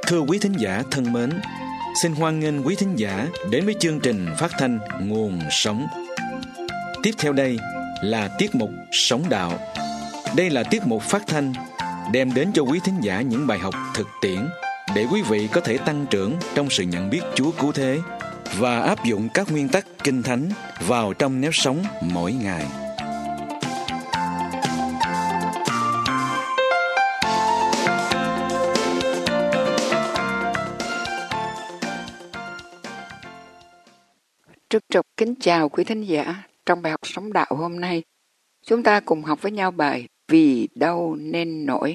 Thưa quý thính giả thân mến, xin hoan nghênh quý thính giả đến với chương trình phát thanh Nguồn Sống. Tiếp theo đây là tiết mục Sống Đạo. Đây là tiết mục phát thanh đem đến cho quý thính giả những bài học thực tiễn để quý vị có thể tăng trưởng trong sự nhận biết Chúa cứu thế và áp dụng các nguyên tắc Kinh Thánh vào trong nếp sống mỗi ngày. Trân trọng kính chào quý thính giả. Trong bài học Sống Đạo hôm nay, chúng ta cùng học với nhau bài Vì đâu nên nổi.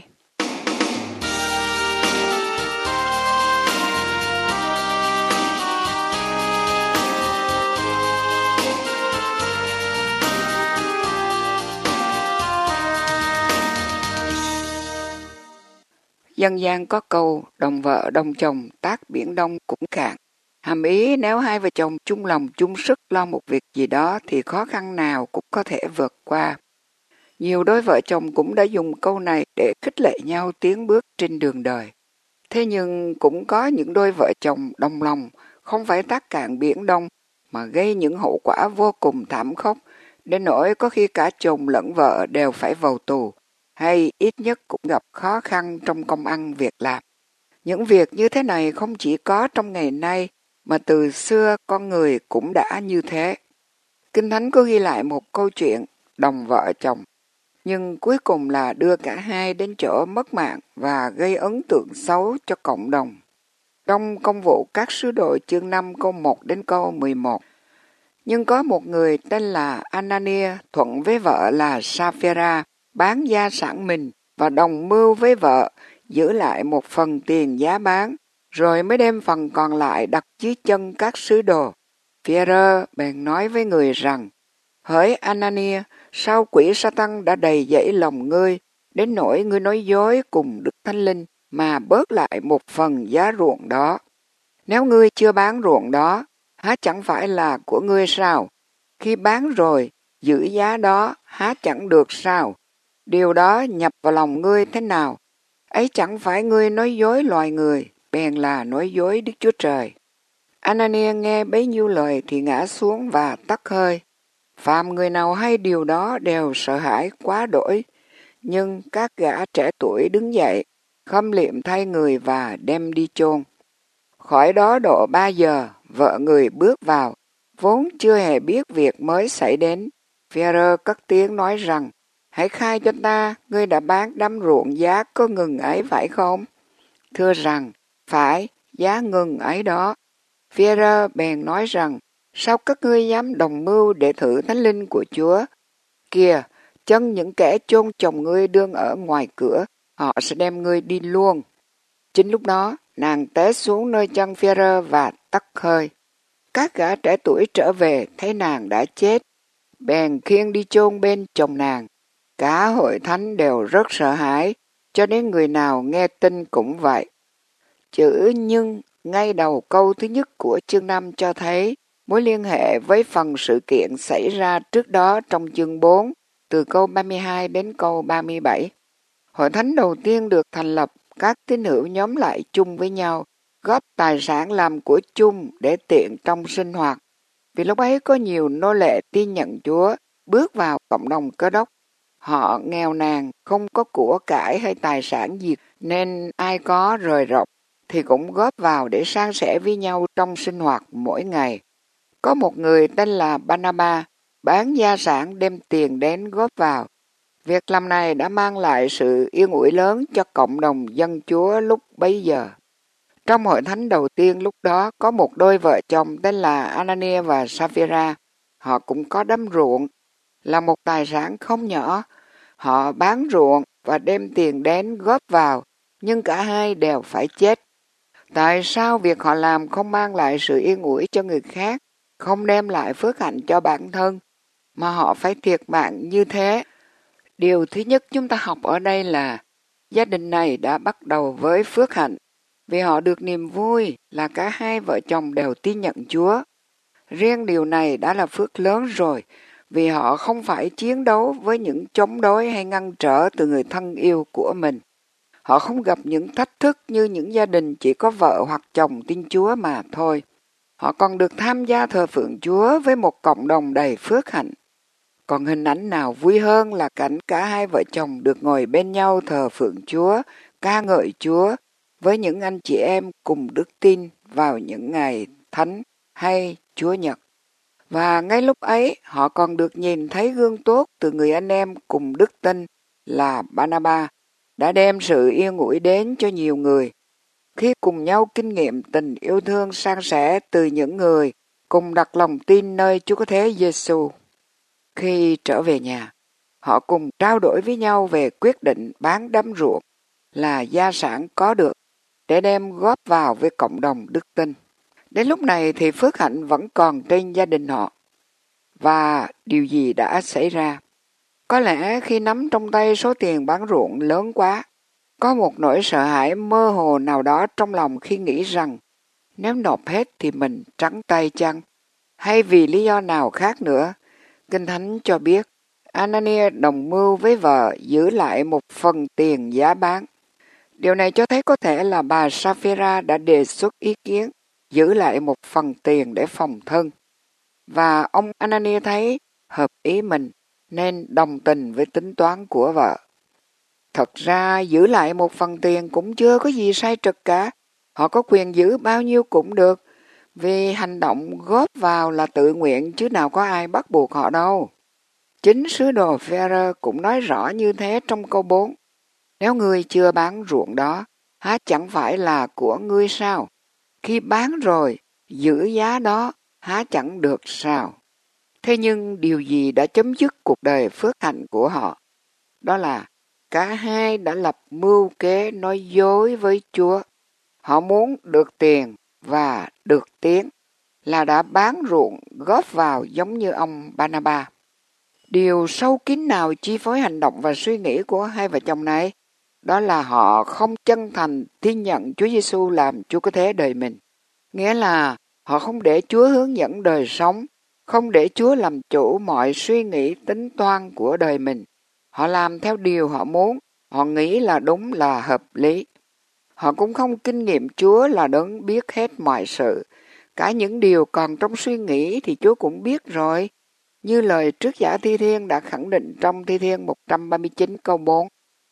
Dân gian có câu đồng vợ đồng chồng tác biển đông cũng cạn. Hàm ý nếu hai vợ chồng chung lòng chung sức lo một việc gì đó thì khó khăn nào cũng có thể vượt qua. Nhiều đôi vợ chồng cũng đã dùng câu này để khích lệ nhau tiến bước trên đường đời. Thế nhưng cũng có những đôi vợ chồng đồng lòng không phải tác cạn biển đông mà gây những hậu quả vô cùng thảm khốc, đến nỗi có khi cả chồng lẫn vợ đều phải vào tù, hay ít nhất cũng gặp khó khăn trong công ăn việc làm. Những việc như thế này không chỉ có trong ngày nay, mà từ xưa con người cũng đã như thế. Kinh Thánh có ghi lại một câu chuyện đồng vợ chồng, nhưng cuối cùng là đưa cả hai đến chỗ mất mạng và gây ấn tượng xấu cho cộng đồng. Trong Công vụ các sứ đồ chương 5 câu 1 đến câu 11. Nhưng có một người tên là Anania thuận với vợ là Sapphira bán gia sản mình và đồng mưu với vợ giữ lại một phần tiền giá bán, rồi mới đem phần còn lại đặt dưới chân các sứ đồ. Phi-e-rơ bèn nói với người rằng: Hỡi Anania, sao quỷ Sa-tăng đã đầy dẫy lòng ngươi, đến nỗi ngươi nói dối cùng Đức Thánh Linh mà bớt lại một phần giá ruộng đó? Nếu ngươi chưa bán ruộng đó, há chẳng phải là của ngươi sao? Khi bán rồi, giữ giá đó, há chẳng được sao? Điều đó nhập vào lòng ngươi thế nào? Ấy chẳng phải ngươi nói dối loài người, bèn là nói dối Đức Chúa Trời. Anania nghe bấy nhiêu lời thì ngã xuống và tắt hơi. Phàm người nào hay điều đó đều sợ hãi quá đỗi. Nhưng các gã trẻ tuổi đứng dậy, khâm liệm thay người và đem đi chôn. Khỏi đó độ 3 giờ, vợ người bước vào, vốn chưa hề biết việc mới xảy đến. Phi-e-rơ cất tiếng nói rằng: Hãy khai cho ta, ngươi đã bán đám ruộng giá có ngừng ấy phải không? Thưa rằng: Phải, giá ngừng ấy đó. Phi-e-rơ bèn nói rằng: Sao các ngươi dám đồng mưu để thử Thánh Linh của Chúa? Kìa, chân những kẻ chôn chồng ngươi đương ở ngoài cửa, họ sẽ đem ngươi đi luôn. Chính lúc đó, nàng té xuống nơi chân Phi-e-rơ và tắt hơi. Các gã trẻ tuổi trở về thấy nàng đã chết, bèn khiêng đi chôn bên chồng nàng. Cả hội thánh đều rất sợ hãi, cho đến người nào nghe tin cũng vậy. Chữ nhưng ngay đầu câu thứ nhất của chương 5 cho thấy mối liên hệ với phần sự kiện xảy ra trước đó trong chương 4, từ câu 32 đến câu 37. Hội thánh đầu tiên được thành lập, các tín hữu nhóm lại chung với nhau, góp tài sản làm của chung để tiện trong sinh hoạt. Vì lúc ấy có nhiều nô lệ tin nhận Chúa, bước vào cộng đồng Cơ Đốc. Họ nghèo nàn, không có của cải hay tài sản gì, nên ai có rời rộng thì cũng góp vào để san sẻ với nhau trong sinh hoạt mỗi ngày. Có một người tên là Ba-na-ba, bán gia sản đem tiền đến góp vào. Việc làm này đã mang lại sự yên ủi lớn cho cộng đồng dân Chúa lúc bấy giờ. Trong hội thánh đầu tiên lúc đó có một đôi vợ chồng tên là Anania và Sapphira. Họ cũng có đám ruộng, là một tài sản không nhỏ. Họ bán ruộng và đem tiền đến góp vào, nhưng cả hai đều phải chết. Tại sao việc họ làm không mang lại sự yên ủi cho người khác, không đem lại phước hạnh cho bản thân, mà họ phải thiệt mạng như thế? Điều thứ nhất chúng ta học ở đây là gia đình này đã bắt đầu với phước hạnh, vì họ được niềm vui là cả hai vợ chồng đều tin nhận Chúa. Riêng điều này đã là phước lớn rồi, vì họ không phải chiến đấu với những chống đối hay ngăn trở từ người thân yêu của mình. Họ không gặp những thách thức như những gia đình chỉ có vợ hoặc chồng tin Chúa mà thôi. Họ còn được tham gia thờ phượng Chúa với một cộng đồng đầy phước hạnh. Còn hình ảnh nào vui hơn là cảnh cả hai vợ chồng được ngồi bên nhau thờ phượng Chúa, ca ngợi Chúa với những anh chị em cùng đức tin vào những ngày thánh hay Chúa Nhật. Và ngay lúc ấy họ còn được nhìn thấy gương tốt từ người anh em cùng đức tin là Barnabas đã đem sự yên ủi đến cho nhiều người khi cùng nhau kinh nghiệm tình yêu thương san sẻ từ những người cùng đặt lòng tin nơi Chúa Cứu Thế Giêsu. Khi trở về nhà, họ cùng trao đổi với nhau về quyết định bán đám ruộng là gia sản có được để đem góp vào với cộng đồng đức tin. Đến lúc này thì phước hạnh vẫn còn trên gia đình họ. Và điều gì đã xảy ra? Có lẽ khi nắm trong tay số tiền bán ruộng lớn quá, có một nỗi sợ hãi mơ hồ nào đó trong lòng khi nghĩ rằng nếu nộp hết thì mình trắng tay chăng? Hay vì lý do nào khác nữa? Kinh Thánh cho biết, Anania đồng mưu với vợ giữ lại một phần tiền giá bán. Điều này cho thấy có thể là bà Sapphira đã đề xuất ý kiến giữ lại một phần tiền để phòng thân. Và ông Anania thấy hợp ý mình nên đồng tình với tính toán của vợ. Thật ra giữ lại một phần tiền cũng chưa có gì sai trật cả. Họ có quyền giữ bao nhiêu cũng được, vì hành động góp vào là tự nguyện chứ nào có ai bắt buộc họ đâu. Chính sứ đồ Phêrô cũng nói rõ như thế trong câu 4. Nếu ngươi chưa bán ruộng đó, há chẳng phải là của ngươi sao? Khi bán rồi, giữ giá đó, há chẳng được sao? Thế nhưng điều gì đã chấm dứt cuộc đời phước hạnh của họ? Đó là cả hai đã lập mưu kế nói dối với Chúa. Họ muốn được tiền và được tiếng, là đã bán ruộng góp vào giống như ông Barnabas. Điều sâu kín nào chi phối hành động và suy nghĩ của hai vợ chồng này? Đó là họ không chân thành tin nhận Chúa Giêsu làm Chúa Cứu Thế đời mình. Nghĩa là họ không để Chúa hướng dẫn đời sống, không để Chúa làm chủ mọi suy nghĩ tính toan của đời mình. Họ làm theo điều họ muốn, họ nghĩ là đúng là hợp lý. Họ cũng không kinh nghiệm Chúa là đấng biết hết mọi sự. Cả những điều còn trong suy nghĩ thì Chúa cũng biết rồi. Như lời trước giả Thi Thiên đã khẳng định trong Thi Thiên 139 câu 4.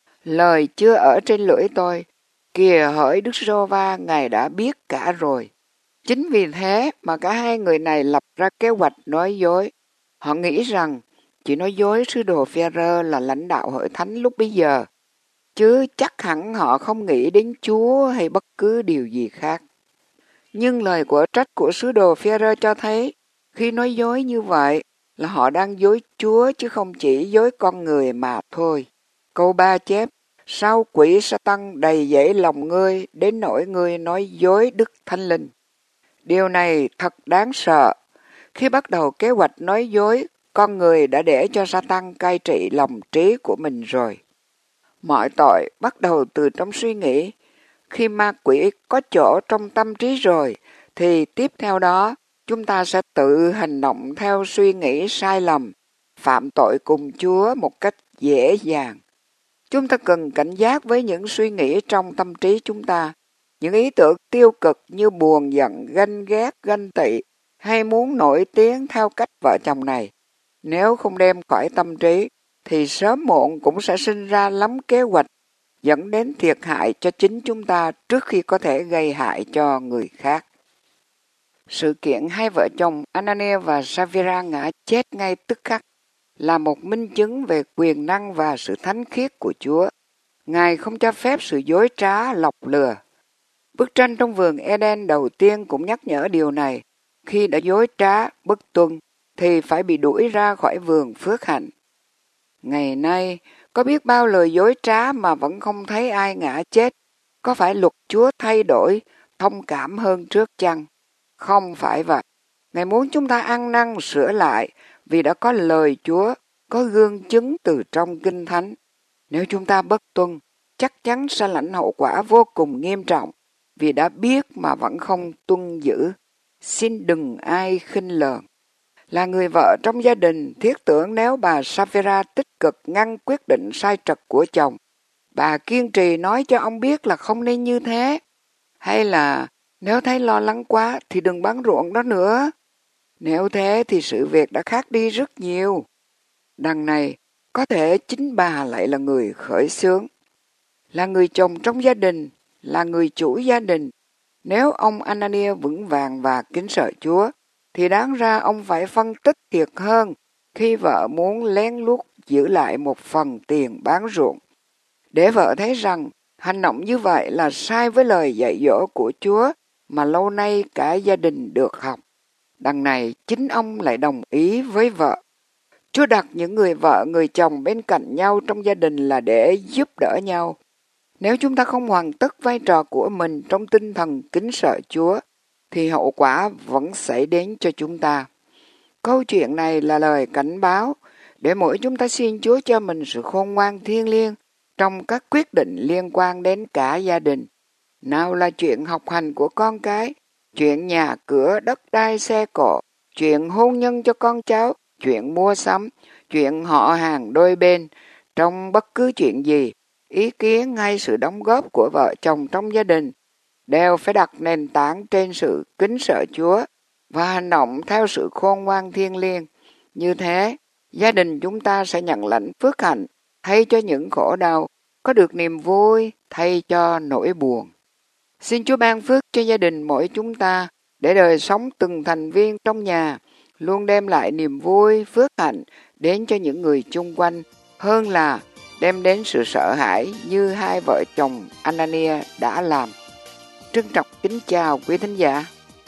Lời chưa ở trên lưỡi tôi, kìa hỡi Đức Giê-hô-va, Ngài đã biết cả rồi. Chính vì thế mà cả hai người này lập ra kế hoạch nói dối. Họ nghĩ rằng chỉ nói dối sứ đồ Phêrô là lãnh đạo hội thánh lúc bấy giờ, chứ chắc hẳn họ không nghĩ đến Chúa hay bất cứ điều gì khác. Nhưng lời của trách của sứ đồ Phêrô cho thấy, khi nói dối như vậy là họ đang dối Chúa chứ không chỉ dối con người mà thôi. Câu 3 chép, sao quỷ Sa-tăng đầy dẫy lòng ngươi đến nỗi ngươi nói dối Đức Thánh Linh. Điều này thật đáng sợ. Khi bắt đầu kế hoạch nói dối, con người đã để cho Sa-tăng cai trị lòng trí của mình rồi. Mọi tội bắt đầu từ trong suy nghĩ. Khi ma quỷ có chỗ trong tâm trí rồi, thì tiếp theo đó chúng ta sẽ tự hành động theo suy nghĩ sai lầm, phạm tội cùng Chúa một cách dễ dàng. Chúng ta cần cảnh giác với những suy nghĩ trong tâm trí chúng ta, những ý tưởng tiêu cực như buồn giận, ganh ghét, ganh tị hay muốn nổi tiếng theo cách vợ chồng này. Nếu không đem khỏi tâm trí, thì sớm muộn cũng sẽ sinh ra lắm kế hoạch dẫn đến thiệt hại cho chính chúng ta trước khi có thể gây hại cho người khác. Sự kiện hai vợ chồng Anania và Sapphira ngã chết ngay tức khắc là một minh chứng về quyền năng và sự thánh khiết của Chúa. Ngài không cho phép sự dối trá, lọc lừa. Bức tranh trong vườn Eden đầu tiên cũng nhắc nhở điều này. Khi đã dối trá, bất tuân, thì phải bị đuổi ra khỏi vườn phước hạnh. Ngày nay, có biết bao lời dối trá mà vẫn không thấy ai ngã chết. Có phải luật Chúa thay đổi, thông cảm hơn trước chăng? Không phải vậy. Ngài muốn chúng ta ăn năn sửa lại vì đã có lời Chúa, có gương chứng từ trong Kinh Thánh. Nếu chúng ta bất tuân, chắc chắn sẽ lãnh hậu quả vô cùng nghiêm trọng vì đã biết mà vẫn không tuân giữ. Xin đừng ai khinh lờn. Là người vợ trong gia đình, thiết tưởng nếu bà Sapphira tích cực ngăn quyết định sai trật của chồng, bà kiên trì nói cho ông biết là không nên như thế. Hay là nếu thấy lo lắng quá thì đừng bán ruộng đó nữa. Nếu thế thì sự việc đã khác đi rất nhiều. Đằng này, có thể chính bà lại là người khởi xướng, là người chồng trong gia đình, là người chủ gia đình. Nếu ông Anania vững vàng và kính sợ Chúa, thì đáng ra ông phải phân tích thiệt hơn khi vợ muốn lén lút giữ lại một phần tiền bán ruộng, để vợ thấy rằng hành động như vậy là sai với lời dạy dỗ của Chúa mà lâu nay cả gia đình được học. Đằng này chính ông lại đồng ý với vợ. Chúa đặt những người vợ, người chồng bên cạnh nhau trong gia đình là để giúp đỡ nhau. Nếu chúng ta không hoàn tất vai trò của mình trong tinh thần kính sợ Chúa, thì hậu quả vẫn xảy đến cho chúng ta. Câu chuyện này là lời cảnh báo để mỗi chúng ta xin Chúa cho mình sự khôn ngoan thiêng liêng trong các quyết định liên quan đến cả gia đình. Nào là chuyện học hành của con cái, chuyện nhà cửa, đất đai, xe cộ, chuyện hôn nhân cho con cháu, chuyện mua sắm, chuyện họ hàng đôi bên. Trong bất cứ chuyện gì, ý kiến hay sự đóng góp của vợ chồng trong gia đình đều phải đặt nền tảng trên sự kính sợ Chúa và hành động theo sự khôn ngoan thiêng liêng. Như thế, gia đình chúng ta sẽ nhận lãnh phước hạnh thay cho những khổ đau, có được niềm vui thay cho nỗi buồn. Xin Chúa ban phước cho gia đình mỗi chúng ta để đời sống từng thành viên trong nhà luôn đem lại niềm vui, phước hạnh đến cho những người chung quanh, hơn là đem đến sự sợ hãi như hai vợ chồng Anania đã làm. Trân trọng kính chào quý thính giả.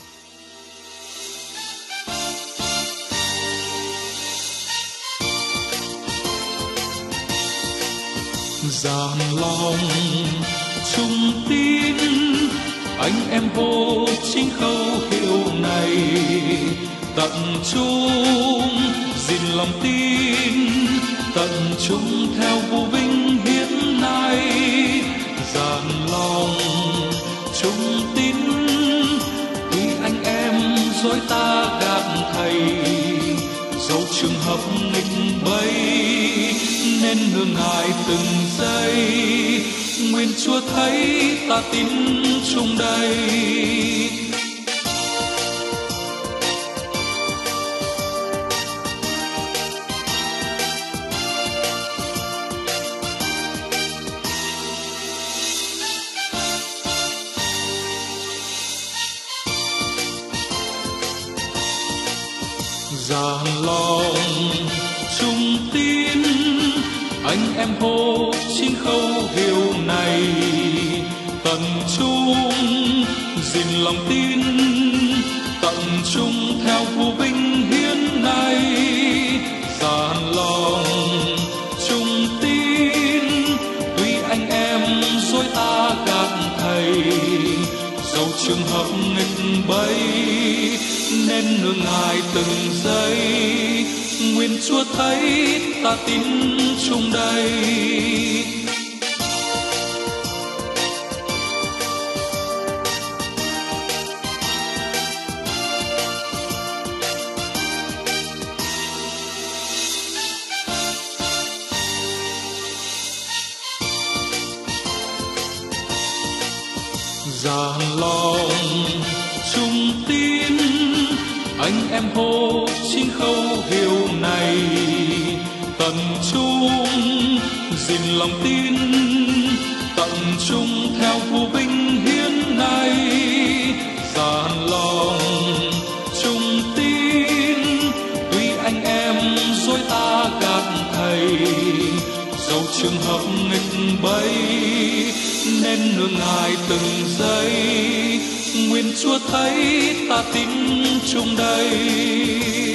Dàn lòng chung tin, anh em hô chính khẩu hiệu này, tận chung gìn lòng tin, tận chung theo vô vinh hiện nay. Dàn lòng chung tin, tuy anh em dối ta gạt thầy, dẫu trường hợp nghịch bấy nên nương ngại từng giây. Nguyện Chúa thấy ta tin chung đây. Dàn lòng chung tin, anh em hô chính khẩu hiệu này, tận chung gìn lòng tin, tận chung theo vô vinh hiến nay. Dàn lòng chung tin, tuy anh em dối ta gạt thầy, dẫu trường hợp nghịch bấy nên nương ngại từng giây. Nguyện Chúa thấy ta tin chung đây. Dàn lòng chung tin, anh em hô chính khẩu hiệu này, tận chung gìn lòng tin, tận chung theo vô vinh hiến nay. Dàn lòng chung tin, tuy anh em dối ta gạt thầy, dẫu trường hợp nghịch bấy nên nương ngại từng giây. Nguyện Chúa thấy ta tin chung đây.